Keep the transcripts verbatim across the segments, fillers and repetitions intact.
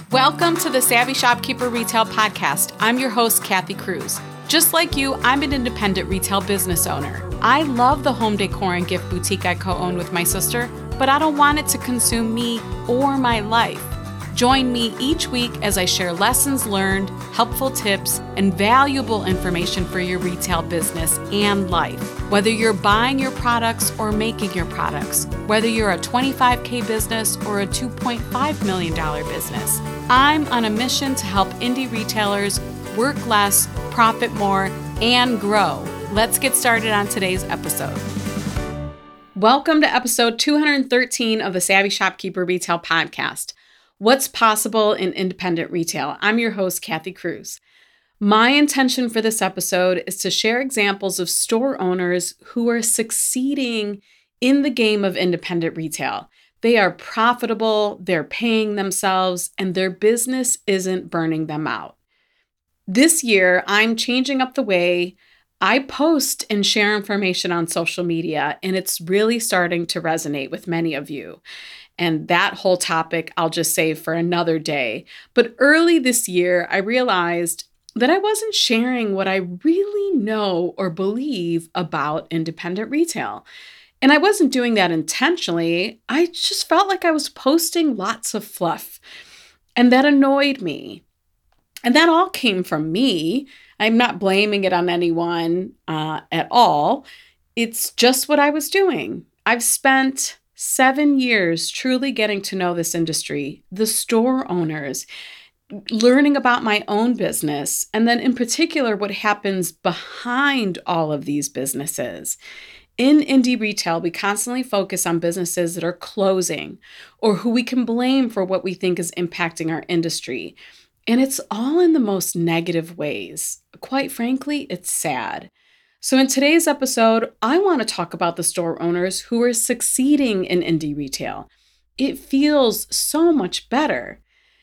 Welcome to the Savvy Shopkeeper Retail Podcast. I'm your host, Kathy Cruz. Just like you, I'm an independent retail business owner. I love the home decor and gift boutique I co-own with my sister, but I don't want it to consume me or my life. Join me each week as I share lessons learned, helpful tips, and valuable information for your retail business and life. Whether you're buying your products or making your products, whether you're a twenty-five K business or a two point five million dollars business, I'm on a mission to help indie retailers work less, profit more, and grow. Let's get started on today's episode. Welcome to episode two hundred thirteen of the Savvy Shopkeeper Retail Podcast. What's possible in independent retail? I'm your host, Kathy Cruz. My intention for this episode is to share examples of store owners who are succeeding in the game of independent retail. They are profitable, they're paying themselves, and their business isn't burning them out. This year, I'm changing up the way I post and share information on social media, and it's really starting to resonate with many of you. And that whole topic I'll just save for another day. But early this year, I realized that I wasn't sharing what I really know or believe about independent retail. And I wasn't doing that intentionally. I just felt like I was posting lots of fluff. And that annoyed me. And that all came from me. I'm not blaming it on anyone uh, at all. It's just what I was doing. I've spent seven years truly getting to know this industry, the store owners, learning about my own business, and then in particular, what happens behind all of these businesses. In indie retail, we constantly focus on businesses that are closing or who we can blame for what we think is impacting our industry. And it's all in the most negative ways. Quite frankly, it's sad. So in today's episode, I want to talk about the store owners who are succeeding in indie retail. It feels so much better.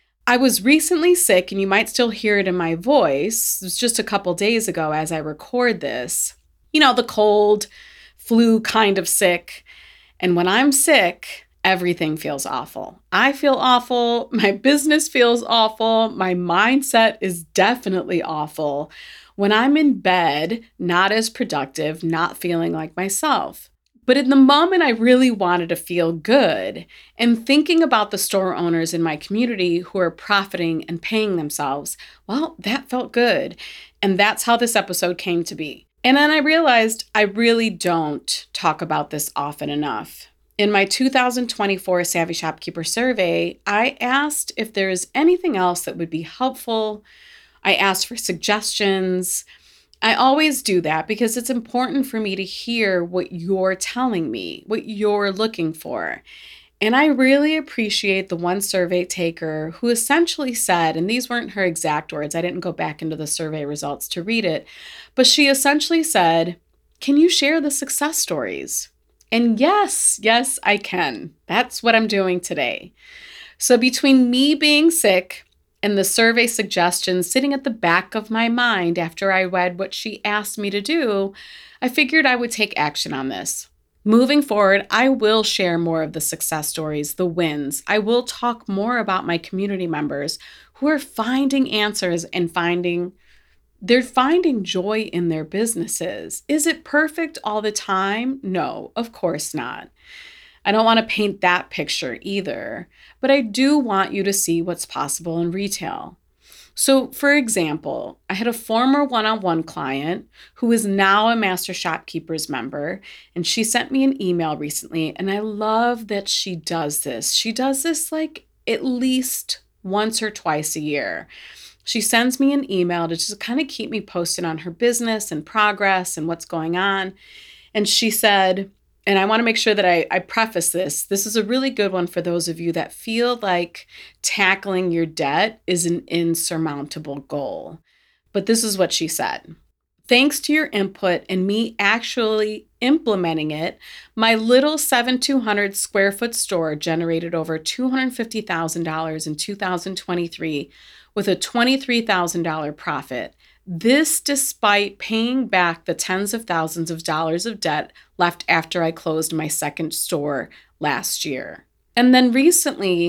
I was recently sick, and you might still hear it in my voice. It was just a couple days ago as I record this. You know, the cold, flu kind of sick. And when I'm sick, everything feels awful. I feel awful. My business feels awful. My mindset is definitely awful. When I'm in bed, not as productive, not feeling like myself. But in the moment, I really wanted to feel good. And thinking about the store owners in my community who are profiting and paying themselves, well, that felt good. And that's how this episode came to be. And then I realized I really don't talk about this often enough. In my two thousand twenty-four Savvy Shopkeeper survey, I asked if there is anything else that would be helpful. I asked for suggestions. I always do that because it's important for me to hear what you're telling me, what you're looking for. And I really appreciate the one survey taker who essentially said, and these weren't her exact words, I didn't go back into the survey results to read it, but she essentially said, "Can you share the success stories?" And yes, yes, I can. That's what I'm doing today. So between me being sick and the survey suggestions sitting at the back of my mind after I read what she asked me to do, I figured I would take action on this. Moving forward, I will share more of the success stories, the wins. I will talk more about my community members who are finding answers and finding, they're finding joy in their businesses. Is it perfect all the time? No, of course not. I don't want to paint that picture either, but I do want you to see what's possible in retail. So, for example, I had a former one-on-one client who is now a Master Shopkeepers member, and she sent me an email recently, and I love that she does this. She does this like at least once or twice a year. She sends me an email to just kind of keep me posted on her business and progress and what's going on. And she said, and I want to make sure that I, I preface this. This is a really good one for those of you that feel like tackling your debt is an insurmountable goal. But this is what she said. Thanks to your input and me actually implementing it, my little seven thousand two hundred square foot store generated over two hundred fifty thousand dollars in two thousand twenty-three with a twenty-three thousand dollars profit. This despite paying back the tens of thousands of dollars of debt left after I closed my second store last year. And then recently,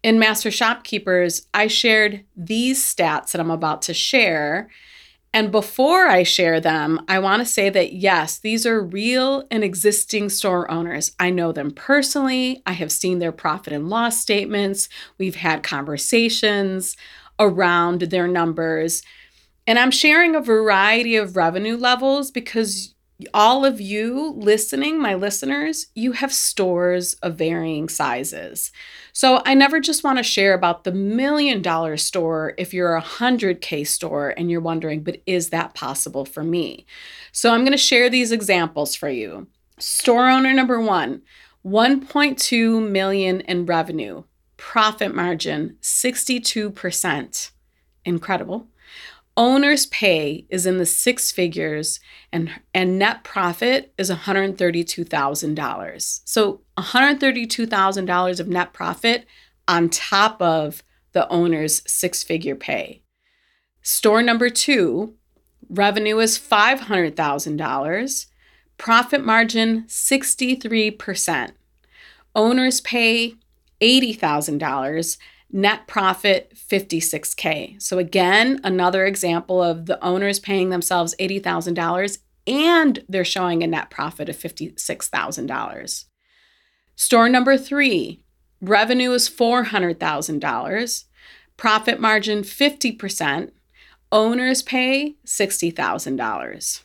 In Master Shopkeepers, I shared these stats that I'm about to share. And before I share them, I want to say that yes, these are real and existing store owners. I know them personally. I have seen their profit and loss statements. We've had conversations around their numbers. And I'm sharing a variety of revenue levels because all of you listening, my listeners, you have stores of varying sizes. So I never just want to share about the million dollar store if you're a one hundred K store and you're wondering, but is that possible for me? So I'm going to share these examples for you. Store owner number one, one point two million in revenue, profit margin sixty-two percent. Incredible. Owner's pay is in the six figures and, and net profit is one hundred thirty-two thousand dollars. So one hundred thirty-two thousand dollars of net profit on top of the owner's six-figure pay. Store number two, revenue is five hundred thousand dollars, profit margin sixty-three percent. Owner's pay eighty thousand dollars. Net profit, fifty-six K. So again, another example of the owners paying themselves eighty thousand dollars and they're showing a net profit of fifty-six thousand dollars. Store number three, revenue is four hundred thousand dollars, profit margin fifty percent, owners pay sixty thousand dollars.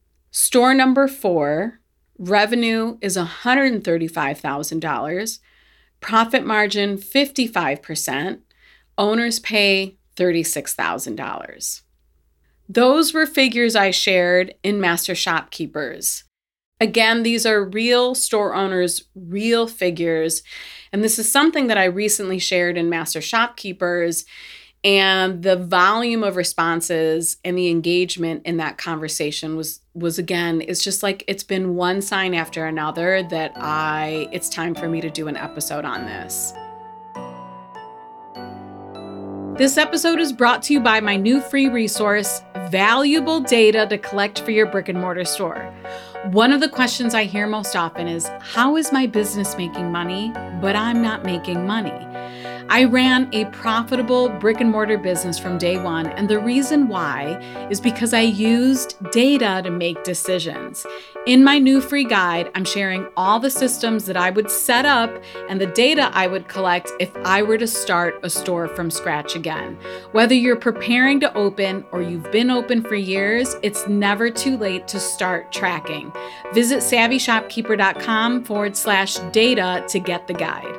Store number four, revenue is one hundred thirty-five thousand dollars, profit margin fifty-five percent, owners pay thirty-six thousand dollars. Those were figures I shared in Master Shopkeepers. Again, these are real store owners, real figures, and this is something that I recently shared in Master Shopkeepers, and the volume of responses and the engagement in that conversation was, was again, it's just like it's been one sign after another that I, it's time for me to do an episode on this. This episode is brought to you by my new free resource, Valuable Data to Collect for Your Brick and Mortar Store. One of the questions I hear most often is, how is my business making money, but I'm not making money? I ran a profitable brick and mortar business from day one, and the reason why is because I used data to make decisions. In my new free guide, I'm sharing all the systems that I would set up and the data I would collect if I were to start a store from scratch again. Whether you're preparing to open or you've been open for years, it's never too late to start tracking. Visit savvy shopkeeper dot com forward slash data to get the guide.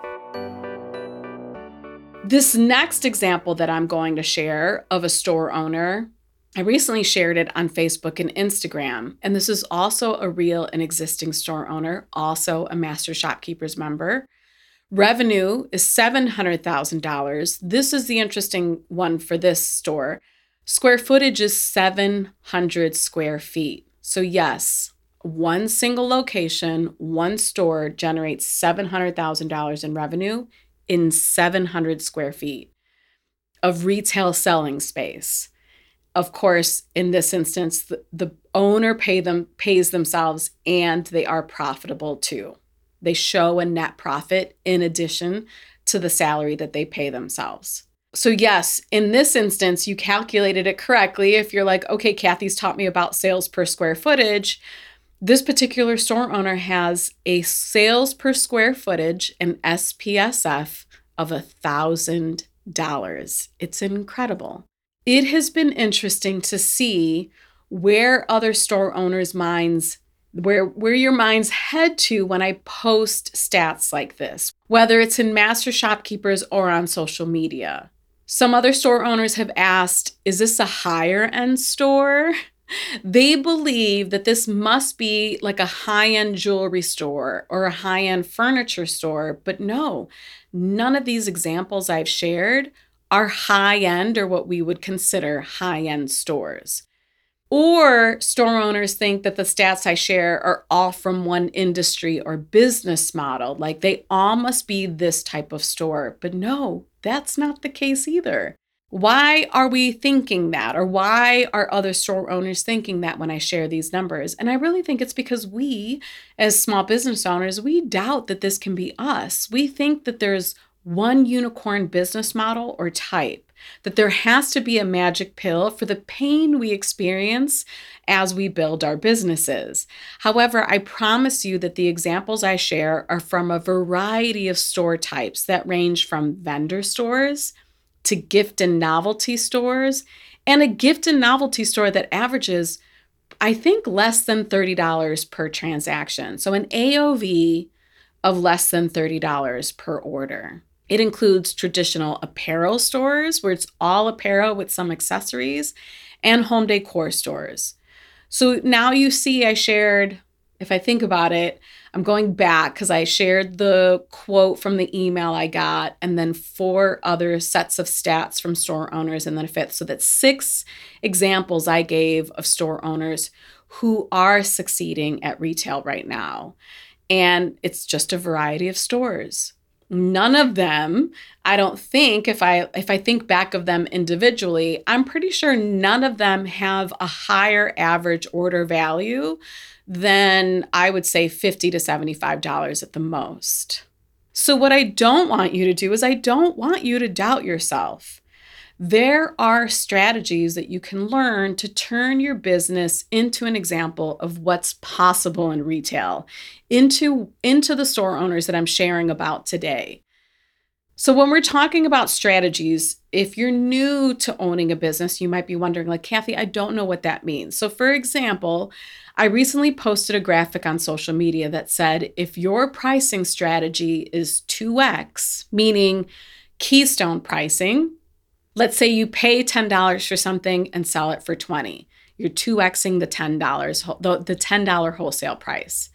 This next example that I'm going to share of a store owner, I recently shared it on Facebook and Instagram, and this is also a real and existing store owner, also a Master Shopkeepers member. Revenue is seven hundred thousand dollars. This is the interesting one for this store. Square footage is seven hundred square feet. So yes, one single location, one store generates seven hundred thousand dollars in revenue in seven hundred square feet of retail selling space. Of course, in this instance, the, the owner pay them, pays themselves and they are profitable too. They show a net profit in addition to the salary that they pay themselves. So yes, in this instance, you calculated it correctly. If you're like, okay, Kathy's taught me about sales per square footage. This particular store owner has a sales per square footage, an S P S F, of one thousand dollars. It's incredible. It has been interesting to see where other store owners' minds, where, where your minds head to when I post stats like this, whether it's in Master Shopkeepers or on social media. Some other store owners have asked, is this a higher end store? They believe that this must be like a high-end jewelry store or a high-end furniture store, but no, none of these examples I've shared are high-end or what we would consider high-end stores. Or store owners think that the stats I share are all from one industry or business model, like they all must be this type of store, but no, that's not the case either. Why are we thinking that? Or why are other store owners thinking that when I share these numbers? And I really think it's because we, as small business owners, we doubt that this can be us. We think that there's one unicorn business model or type, that there has to be a magic pill for the pain we experience as we build our businesses. However, I promise you that the examples I share are from a variety of store types that range from vendor stores to gift and novelty stores, and a gift and novelty store that averages, I think, less than thirty dollars per transaction. So an A O V of less than thirty dollars per order. It includes traditional apparel stores where it's all apparel with some accessories, and home decor stores. So now you see I shared, if I think about it, I'm going back because I shared the quote from the email I got and then four other sets of stats from store owners and then a fifth. So that's six examples I gave of store owners who are succeeding at retail right now. And it's just a variety of stores. None of them, I don't think, if I if I think back of them individually, I'm pretty sure none of them have a higher average order value than, I would say, fifty to seventy-five dollars at the most. So what I don't want you to do is I don't want you to doubt yourself. There are strategies that you can learn to turn your business into an example of what's possible in retail, into, into the store owners that I'm sharing about today. So when we're talking about strategies, if you're new to owning a business, you might be wondering, like, Kathy, I don't know what that means. So for example, I recently posted a graphic on social media that said, if your pricing strategy is two X, meaning keystone pricing, let's say you pay ten dollars for something and sell it for twenty dollars. You're two Xing the ten dollars, the, the ten dollars wholesale price.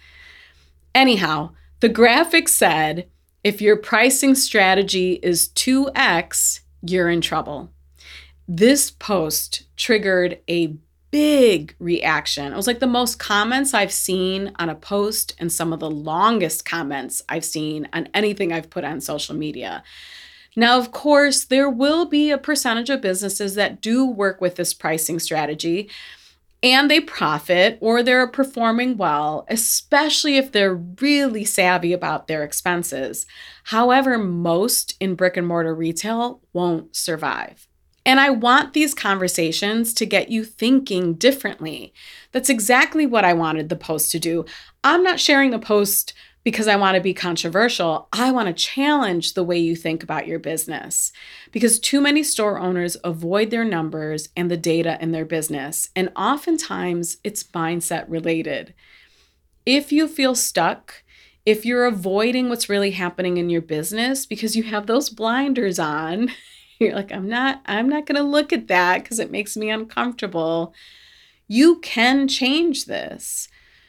Anyhow, the graphic said, if your pricing strategy is two X, you're in trouble. This post triggered a big reaction. It was like the most comments I've seen on a post and some of the longest comments I've seen on anything I've put on social media. Now, of course, there will be a percentage of businesses that do work with this pricing strategy and they profit or they're performing well, especially if they're really savvy about their expenses. However, most in brick and mortar retail won't survive. And I want these conversations to get you thinking differently. That's exactly what I wanted the post to do. I'm not sharing the post because I want to be controversial. I want to challenge the way you think about your business because too many store owners avoid their numbers and the data in their business. And oftentimes it's mindset related. If you feel stuck, if you're avoiding what's really happening in your business because you have those blinders on, you're like, I'm not, I'm not going to look at that because it makes me uncomfortable. You can change this.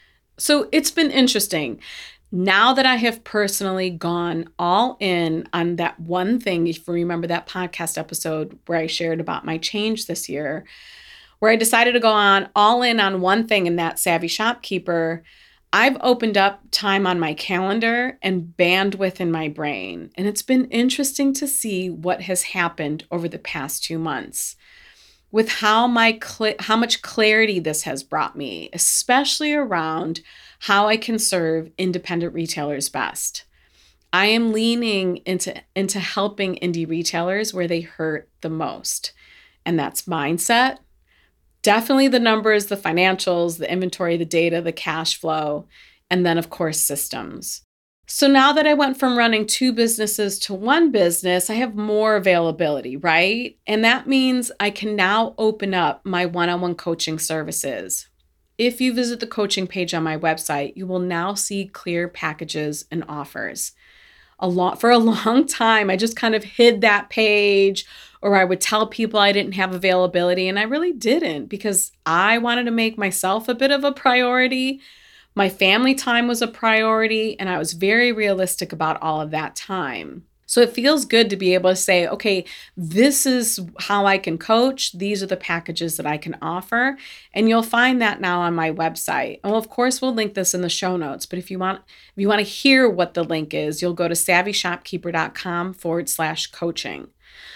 So it's been interesting. Now that I have personally gone all in on that one thing, if you remember that podcast episode where I shared about my change this year, where I decided to go on all in on one thing in that Savvy Shopkeeper, I've opened up time on my calendar and bandwidth in my brain. And it's been interesting to see what has happened over the past two months with how my cl- how much clarity this has brought me, especially around how I can serve independent retailers best. I am leaning into, into helping indie retailers where they hurt the most. And that's mindset, definitely the numbers, the financials, the inventory, the data, the cash flow, and then of course, systems. So now that I went from running two businesses to one business, I have more availability, right? And that means I can now open up my one-on-one coaching services. If you visit the coaching page on my website, you will now see clear packages and offers. A lot, for a long time, I just kind of hid that page, or I would tell people I didn't have availability, and I really didn't because I wanted to make myself a bit of a priority. My family time was a priority, and I was very realistic about all of that time. So it feels good to be able to say, okay, this is how I can coach. These are the packages that I can offer. And you'll find that now on my website. And of course, we'll link this in the show notes. But if you want, if you want to hear what the link is, you'll go to savvyshopkeeper.com forward slash coaching.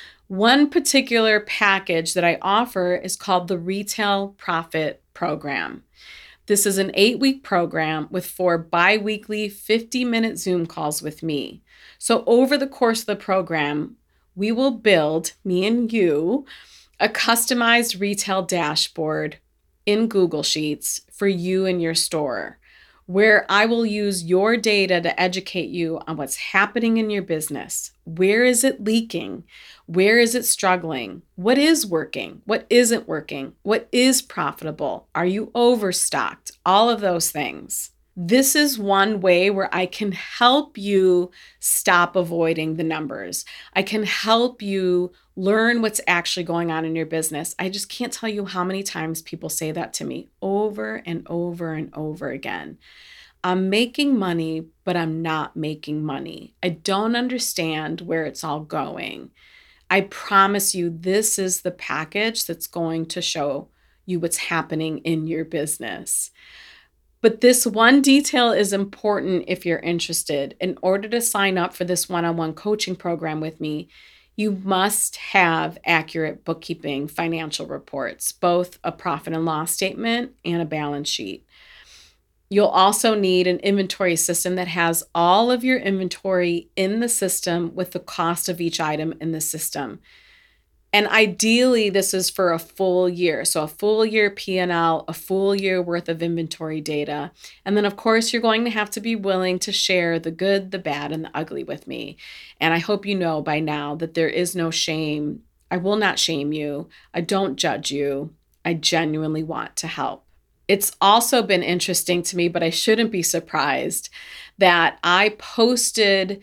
One particular package that I offer is called the Retail Profit Program. This is an eight-week program with four bi-weekly fifty-minute Zoom calls with me. So over the course of the program, we will build, me and you, a customized retail dashboard in Google Sheets for you and your store, where I will use your data to educate you on what's happening in your business. Where is it leaking? Where is it struggling? What is working? What isn't working? What is profitable? Are you overstocked? All of those things. This is one way where I can help you stop avoiding the numbers. I can help you learn what's actually going on in your business. I just can't tell you how many times people say that to me over and over and over again. I'm making money, but I'm not making money. I don't understand where it's all going. I promise you, this is the package that's going to show you what's happening in your business. But this one detail is important if you're interested. In order to sign up for this one-on-one coaching program with me, you must have accurate bookkeeping financial reports, both a profit and loss statement and a balance sheet. You'll also need an inventory system that has all of your inventory in the system with the cost of each item in the system. And ideally, this is for a full year. So a full year P and L, a full year worth of inventory data. And then, of course, you're going to have to be willing to share the good, the bad, and the ugly with me. And I hope you know by now that there is no shame. I will not shame you. I don't judge you. I genuinely want to help. It's also been interesting to me, but I shouldn't be surprised, that I posted,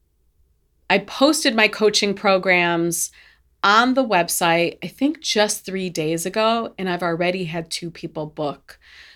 I posted my coaching programs on the website, I think just three days ago, and I've already had two people book.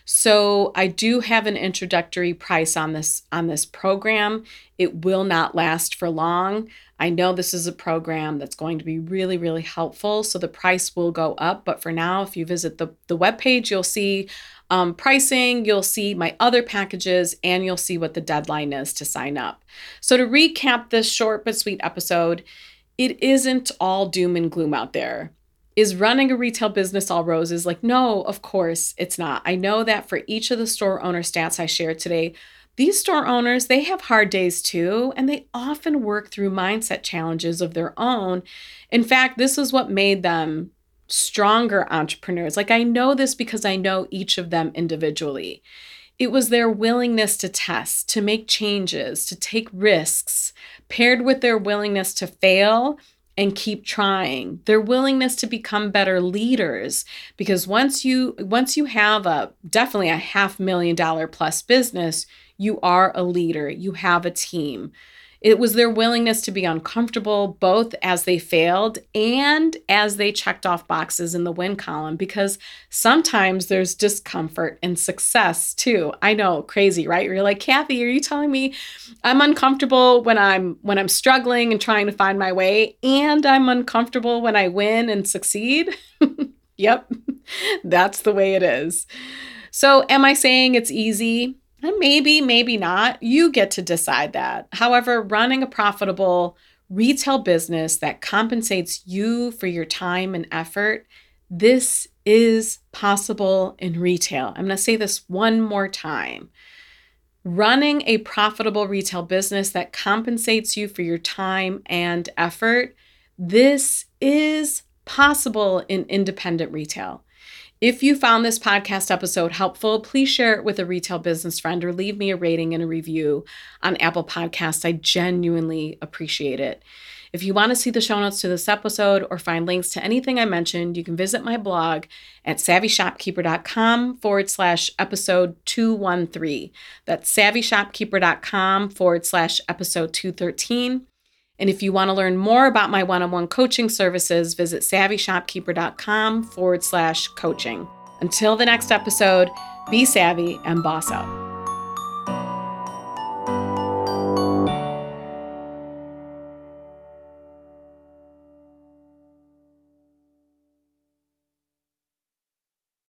So I do have an introductory price on this, on this program. It will not last for long. I know this is a program that's going to be really, really helpful. So the price will go up. But for now, if you visit the, the webpage, you'll see um, pricing, you'll see my other packages, and you'll see what the deadline is to sign up. So to recap this short but sweet episode, it isn't all doom and gloom out there. Is running a retail business all roses? Like, no, of course it's not. I know that for each of the store owner stats I shared today, these store owners, they have hard days too, and they often work through mindset challenges of their own. In fact, this is what made them stronger entrepreneurs. Like, I know this because I know each of them individually. It was their willingness to test, to make changes, to take risks, paired with their willingness to fail and keep trying, their willingness to become better leaders. Because once you once you have a definitely a half million dollar plus business, you are a leader, you have a team. It was their willingness to be uncomfortable, both as they failed and as they checked off boxes in the win column, because sometimes there's discomfort in success too. I know, crazy, right? You're like, Kathy, are you telling me I'm uncomfortable when I'm when I'm struggling and trying to find my way, and I'm uncomfortable when I win and succeed? Yep, that's the way it is. So am I saying it's easy? Maybe, maybe not. You get to decide that. However, running a profitable retail business that compensates you for your time and effort, this is possible in retail. I'm going to say this one more time. Running a profitable retail business that compensates you for your time and effort, this is possible in independent retail. If you found this podcast episode helpful, please share it with a retail business friend or leave me a rating and a review on Apple Podcasts. I genuinely appreciate it. If you want to see the show notes to this episode or find links to anything I mentioned, you can visit my blog at savvyshopkeeper.com forward slash episode 213. That's savvyshopkeeper.com forward slash episode 213. And if you want to learn more about my one-on-one coaching services, visit savvyshopkeeper.com forward slash coaching. Until the next episode, be savvy and boss out.